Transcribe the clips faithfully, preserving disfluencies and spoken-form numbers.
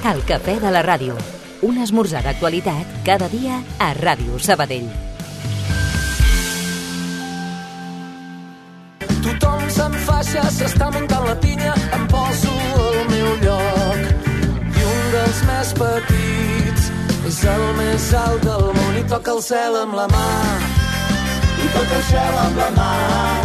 El cafè de la ràdio. Un esmorzar d'actualitat cada dia a Ràdio Sabadell. Tothom s'enfaixa, s'està muntant la pinya, em poso al meu lloc. I un dels més petits és el més alt del món i toca el cel amb la mà. I toca el cel amb la mà.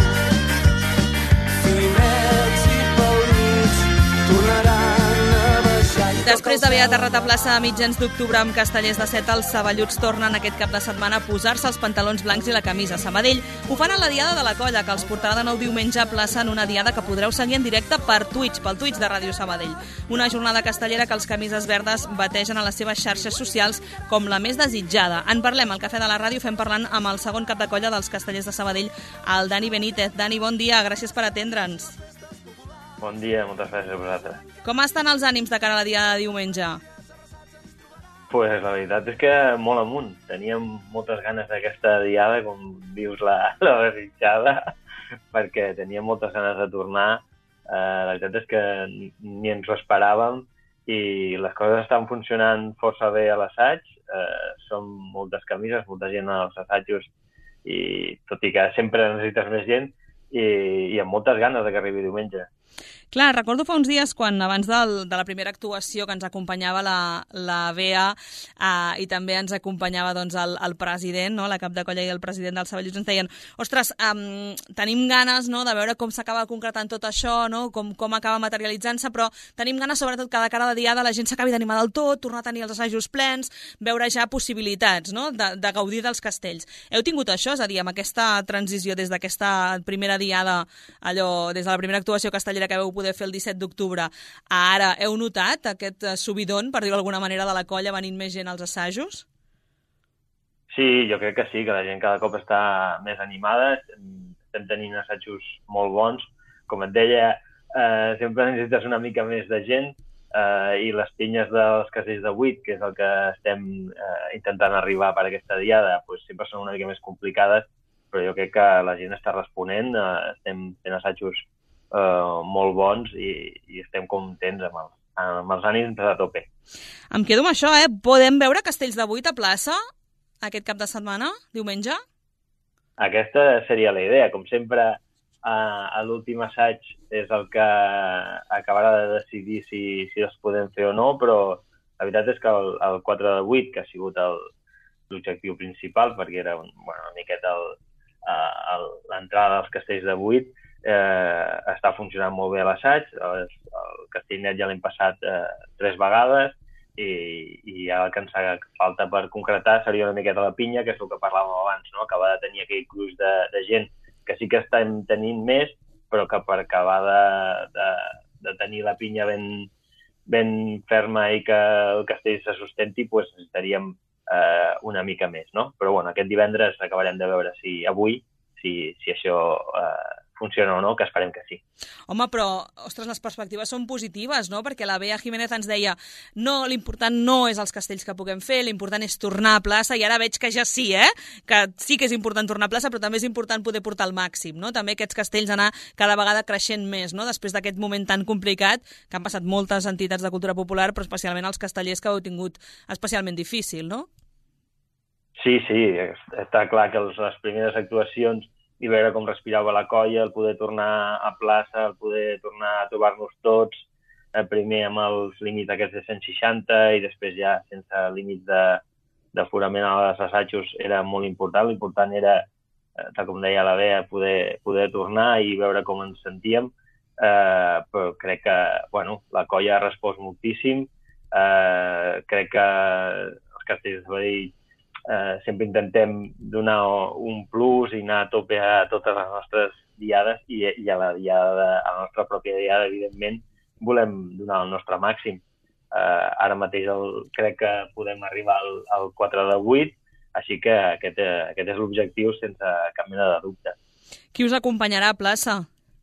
Finets i pel mig tornaran a baixar. Després d'haver aterrat a plaça a mitjans d'octubre amb Castellers de set, els saballuts tornen aquest cap de setmana a posar-se els pantalons blancs i la camisa. Sabadell ho fan a la Diada de la Colla, que els portarà de nou diumenge a plaça en una diada que podreu seguir en directe per Twitch, pel Twitch de Ràdio Sabadell. Una jornada castellera que els camises verdes bategen a les seves xarxes socials com la més desitjada. En parlem al Cafè de la Ràdio, fem parlant amb el segon cap de colla dels Castellers de Sabadell, el Dani Benítez. Dani, bon dia, gràcies per atendre'ns. Bon dia, moltes gràcies a vosaltres. Com estan els ànims de cara a la diada de diumenge? Pues la veritat és que molt amunt. Teníem moltes ganes d'aquesta diada, com dius la, la desitjada, perquè teníem moltes ganes de tornar. Eh, la veritat és que ni ens ho esperàvem i les coses estan funcionant força bé a l'assaig. Eh, són moltes camises, molta gent als assajos, i tot i que sempre necessites més gent, i, i amb moltes ganes de que arribi diumenge. Clar, recordo fa uns dies quan abans del, de la primera actuació que ens acompanyava la, la Bea eh, i també ens acompanyava doncs, el, el president, no? La cap de colla i el president dels Saballuts ens deien ostres, um, tenim ganes, no?, de veure com s'acaba concretant tot això, no?, com, com acaba materialitzant-se, però tenim ganes sobretot que de cara a la diada la gent s'acabi d'animar del tot, tornar a tenir els assajos plens, veure ja possibilitats, no?, de, de gaudir dels castells. Heu tingut això, és a dir, amb aquesta transició des d'aquesta primera diada, allò, des de la primera actuació castellera que veu poder fer el disset d'octubre, ara heu notat aquest subidon, per dir-ho d'alguna manera, de la colla venint més gent als assajos? Sí, jo crec que sí, que la gent cada cop està més animada, estem tenint assajos molt bons. Com et deia, eh, sempre necessites una mica més de gent eh, i les pinyes dels castells de vuit, que és el que estem eh, intentant arribar per aquesta diada, pues, sempre són una mica més complicades, però jo crec que la gent està responent, eh, estem fent assajos Uh, molt bons i, i estem contents amb, el, amb els ànims a tope. Em quedo amb això, eh? Podem veure castells de vuit a plaça aquest cap de setmana, diumenge? Aquesta seria la idea. Com sempre, uh, a l'últim assaig és el que acabarà de decidir si, si els podem fer o no, però la veritat és que el, el quatre de vuit, que ha sigut l'objectiu principal, perquè era un, bueno, una miqueta l'entrada dels castells de vuit, Eh, està funcionant molt bé a l'assaig. El, el Castellnet ja l'hem passat eh, tres vegades i, i ara el que ens falta per concretar seria una miqueta la pinya, que és el que parlàvem abans, no? Acabar de tenir aquell gruix de, de gent que sí que estem tenint més, però que per acabar de, de, de tenir la pinya ben, ben ferma i que el castell se sustenti, pues necessitaríem eh, una mica més, no? Però bueno, aquest divendres acabarem de veure si avui, si, si això eh, funciona o no, que esperem que sí. Home, però, ostres, les perspectives són positives, no? Perquè la Bea Jiménez ens deia no, l'important no és els castells que puguem fer, l'important és tornar a plaça, i ara veig que ja sí, eh? Que sí que és important tornar a plaça, però també és important poder portar al màxim, no? També aquests castells anar cada vegada creixent més, no? Després d'aquest moment tan complicat, que han passat moltes entitats de cultura popular, però especialment els castellers que heu tingut especialment difícil, no? Sí, sí, està clar que les primeres actuacions i veure com respirava la colla, el poder tornar a plaça, el poder tornar a trobar-nos tots, eh, primer amb els límits aquests de cent seixanta i després ja sense límits d'aforament als assajos, era molt important. L'important era, eh, tal com deia la Bea, poder, poder tornar i veure com ens sentíem, eh, però crec que bueno, la colla ha respost moltíssim. Eh, crec que els castells de Sabadell Uh, sempre intentem donar un plus i anar a tope a totes les nostres diades i, i a la diada, a la nostra pròpia diada, evidentment, volem donar el nostre màxim. Uh, ara mateix el, crec que podem arribar al, al quatre de vuit, així que aquest, aquest és l'objectiu sense cap mena de dubte. Qui us acompanyarà a plaça?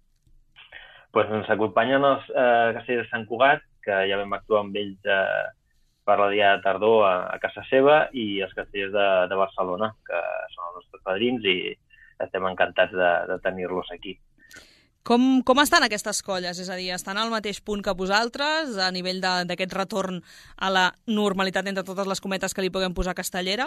Pues ens acompanyen els uh, castellers de Sant Cugat, que ja vam actuar amb ells uh, per la dia de tardor a, a casa seva, i els castellers de, de Barcelona, que són els nostres padrins i estem encantats de, de tenir-los aquí. Com, com estan aquestes colles? És a dir, estan al mateix punt que vosaltres a nivell d'aquest retorn a la normalitat entre totes les cometes que li puguem posar a Castellera?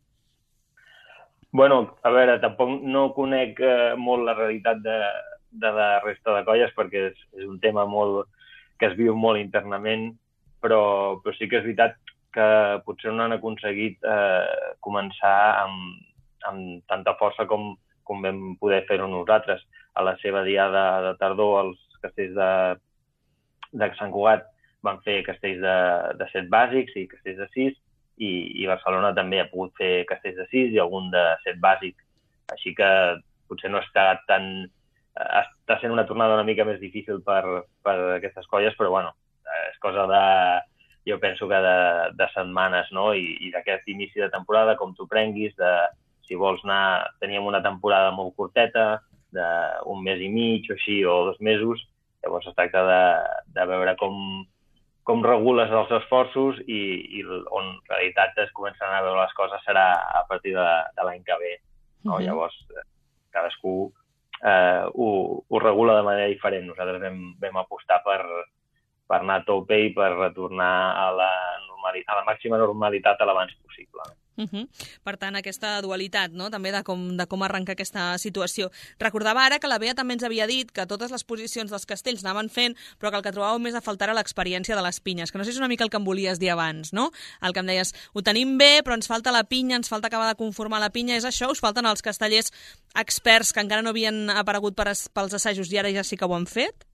Bueno, a veure, tampoc no conec eh, molt la realitat de, de la resta de colles perquè és, és un tema molt que es viu molt internament, però, però sí que és veritat que potser no han aconseguit eh, començar amb, amb tanta força com, com vam poder fer-ho nosaltres. A la seva diada de tardor, els castells de, de Sant Cugat van fer castells de, de set bàsics i castells de sis, i, i Barcelona també ha pogut fer castells de sis i algun de set bàsic. Així que potser no està tan... està sent una tornada una mica més difícil per, per aquestes colles, però bueno, és cosa de... jo penso que de, de setmanes, no? I, i d'aquest inici de temporada, com tu prenguis, de si vols anar... Teníem una temporada molt curteta, d'un mes i mig o així, o dos mesos, llavors es tracta de, de veure com, com regules els esforços i, i on en realitat es començaran a veure les coses serà a partir de, de l'any que ve. No? Uh-huh. Llavors, cadascú eh, ho, ho regula de manera diferent. Nosaltres vam, vam apostar per, per anar a tope i per retornar a la, normalitat, a la màxima normalitat l'abans possible. Uh-huh. Per tant, aquesta dualitat, no?, també de com, de com arrenca aquesta situació. Recordava ara que la Bea també ens havia dit que totes les posicions dels castells anaven fent, però que el que trobàveu més a faltar era l'experiència de les pinyes, que no sé si és una mica el que em volies dir abans, no? El que em deies, ho tenim bé, però ens falta la pinya, ens falta acabar de conformar la pinya, és això? Us falten els castellers experts que encara no havien aparegut per as, pels assajos i ara ja sí que ho han fet?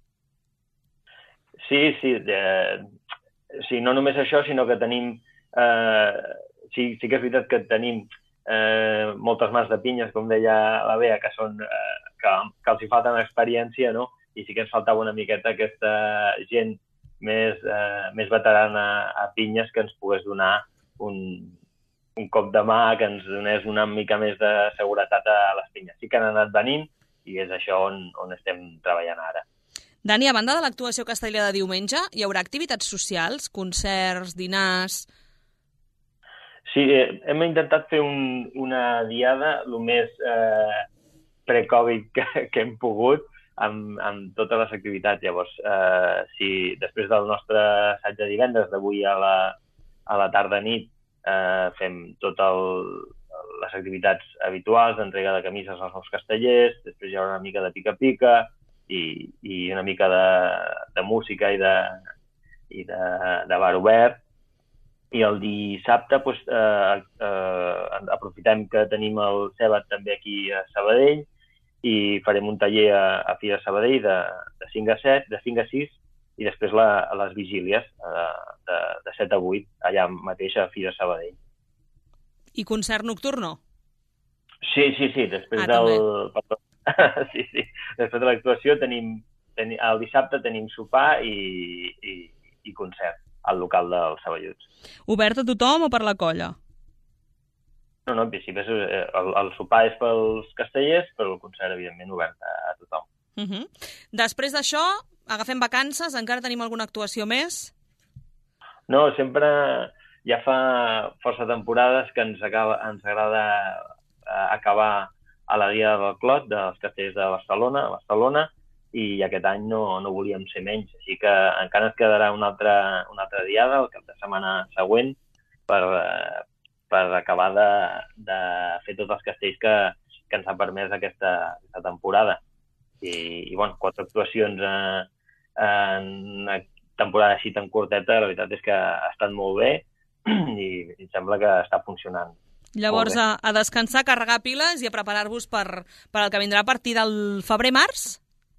Sí, sí. Eh, sí, no només això, sinó que tenim... Eh, Sí, sí que és veritat que tenim eh, moltes mans de pinyes, com deia la Bea, que, són, eh, que, que els hi falten experiència, no? I sí que ens faltava una miqueta aquesta gent més, eh, més veterana a pinyes que ens pogués donar un, un cop de mà, que ens donés una mica més de seguretat a les pinyes. Sí que han anat venint i és això on, on estem treballant ara. Dani, a banda de l'actuació castellera de diumenge, hi haurà activitats socials, concerts, dinars... Sí, hem intentat fer un, una diada el més eh, pre-Covid que, que hem pogut amb, amb totes les activitats. Llavors, eh, si després del nostre assaig de divendres, d'avui a la, a la tarda-nit, eh, fem totes les activitats habituals, d'entrega de camises als nous castellers, després hi haurà una mica de pica-pica i, i una mica de, de música i de, i de, de bar obert. I el dissabte doncs, eh, eh, aprofitem que tenim el Cebat també aquí a Sabadell i farem un taller a, a Fira Sabadell de, de cinc a set, de cinc a sis i després la, a les vigílies de, de, de set a vuit allà mateix a Fira Sabadell. I concert nocturno? Sí, sí, sí. Després ah, del... sí, sí. Després de l'actuació tenim, tenim... El dissabte tenim sopar i, i, i concert al local dels Saballuts. Obert a tothom o per la colla? No, no, en principi el, el sopar és pels castellers, però el concert, evidentment, obert a, a tothom. Uh-huh. Després d'això, agafem vacances? Encara tenim alguna actuació més? No, sempre ja fa força temporades que ens, acaba, ens agrada acabar a la Diada del Clot dels castellers de Barcelona, Barcelona, i aquest any no, no volíem ser menys, així que encara ens quedarà una altra, una altra diada el cap de setmana següent per, per acabar de, de fer tots els castells que, que ens ha permès aquesta, aquesta temporada. I, i bueno, quatre actuacions eh, en una temporada així tan curteta, la veritat és que ha estat molt bé i, i sembla que està funcionant. Llavors, a, a descansar, carregar piles i a preparar-vos per, per el que vindrà a partir del febrer-març?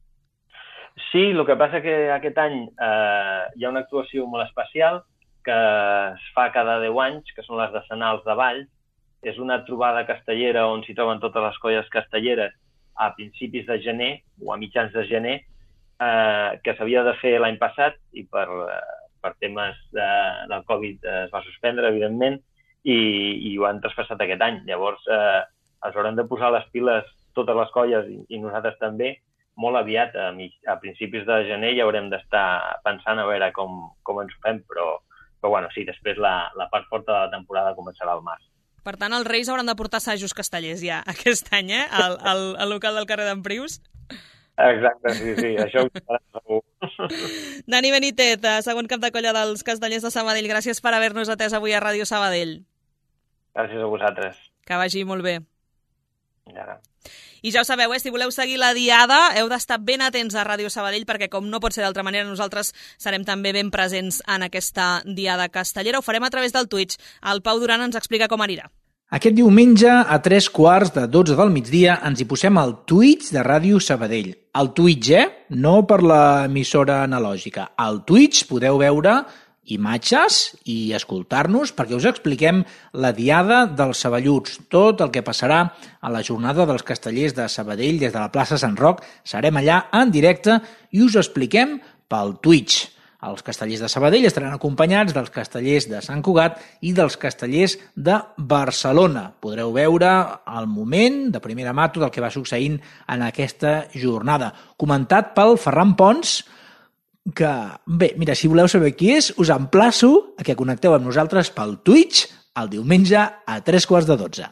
Sí, el que passa que aquest any eh, hi ha una actuació molt especial que es fa cada deu anys, que són les decenals de Valls. És una trobada castellera on s'hi troben totes les colles castelleres a principis de gener o a mitjans de gener, eh, que s'havia de fer l'any passat i per, eh, per temes de, del Covid eh, es va suspendre, evidentment, i, i ho han traspassat aquest any. Llavors, eh, ens haurem de posar les piles totes les colles i, i nosaltres també, molt aviat, a, mig, a principis de gener, ja haurem d'estar pensant a veure com, com ens ho fem, però, però bueno, sí, després la, la part forta de la temporada començarà al març. Per tant, els Reis hauran de portar assajos castellers ja aquest any, eh? Al, al, al local del carrer d'Emprius. Exacte, sí, sí, això ho farà segur. Dani Benítez, segon cap de colla dels Castellers de Sabadell, gràcies per haver-nos atès avui a Ràdio Sabadell. Gràcies a vosaltres. Que vagi molt bé. Ja. I ja ho sabeu, eh? Si voleu seguir la diada, heu d'estar ben atents a Ràdio Sabadell, perquè com no pot ser d'altra manera, nosaltres serem també ben presents en aquesta diada castellera. Ho farem a través del Twitch. El Pau Duran ens explica com anirà. Aquest diumenge, a tres quarts de dotze del migdia, ens hi posem al Twitch de Ràdio Sabadell. Al Twitch, eh? No per l'emissora analògica. Al Twitch podeu veure imatges i escoltar-nos perquè us expliquem la diada dels Saballuts, tot el que passarà a la jornada dels Castellers de Sabadell des de la plaça Sant Roc. Serem allà en directe i us expliquem pel Twitch. Els Castellers de Sabadell estaran acompanyats dels Castellers de Sant Cugat i dels Castellers de Barcelona. Podreu veure al moment, de primera mà, tot el que va succeint en aquesta jornada. Comentat pel Ferran Pons, que, bé, mira, si voleu saber qui és, us emplaço a que connecteu amb nosaltres pel Twitch el diumenge a tres quarts de dotze.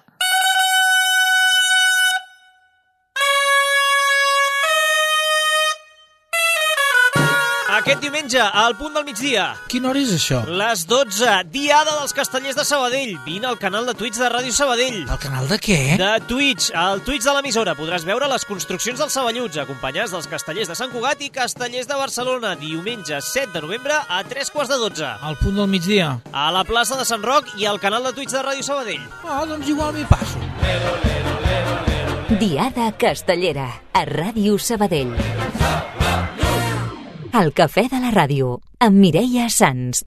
Aquest diumenge, al punt del migdia. Quina hora és això? Les dotze, Diada dels Castellers de Sabadell. Vine al canal de Twitch de Ràdio Sabadell. El canal de què? De Twitch, al Twitch de l'emissora. Podràs veure les construccions dels Saballuts, acompanyats dels Castellers de Sant Cugat i Castellers de Barcelona. Diumenge set de novembre a tres quarts de dotze. Al punt del migdia. A la plaça de Sant Roc i al canal de Twitch de Ràdio Sabadell. Ah, doncs igual m'hi passo. Diada Castellera, a Ràdio Sabadell. El cafè de la ràdio, amb Mireia Sans.